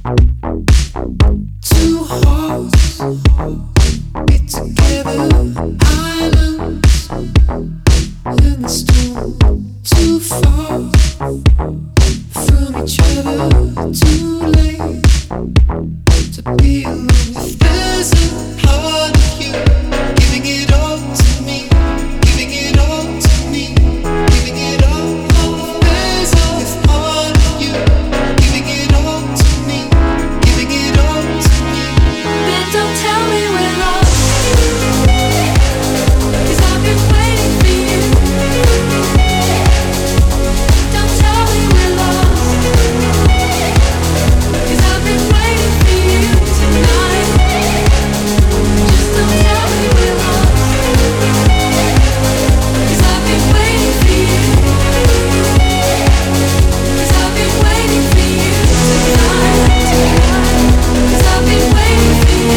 Two hearts beat together, islands in the storm. Too far from each other, too late to be alone. There's a part of you giving it all to me, giving it all to me, giving it all. There's a part of you giving it all to me, giving it all to me. Then don't tell me we're lost, 'cause I've been waiting for you. Don't tell me we're lost, 'cause I've been waiting for you tonight. Just don't tell me we're lost, 'cause I've been waiting for you. 'Cause I've been waiting for you tonight. 'Cause I've been waiting for you.